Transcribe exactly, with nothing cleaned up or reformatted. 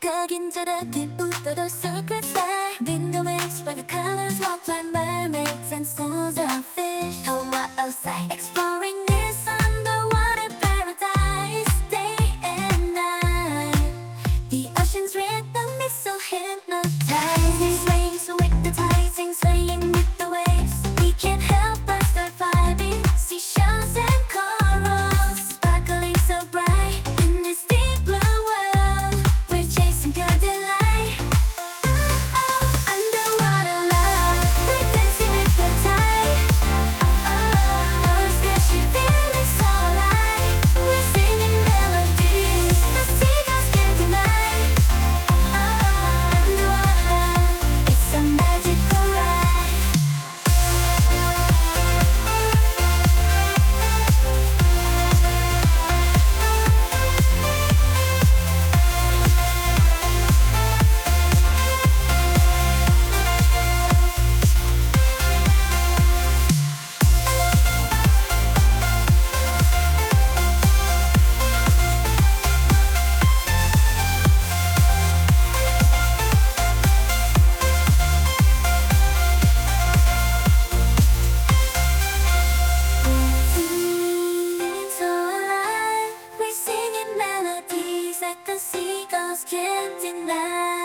Dug into the deep root of the secret sky. Been the waves by the colors, walk like mermaids and schools of fish. Oh, what outside, exploring this underwater paradise, day and night. The ocean's rhythm is so hypnotizing. Swaying so with the tides, and swaying with the waves. We can't help but start vibing. Seashells and corals, sparkling so bright. In this deep blue world, we're chasing pure delight. Oh, underwater love, we're dancing with the tide. Oh, splashing feeling so alive. We're singing melodies the seagulls can't deny. Oh, underwater, it's a magical ride. Feeling so alive, we're singing melodies that the seagulls can't deny.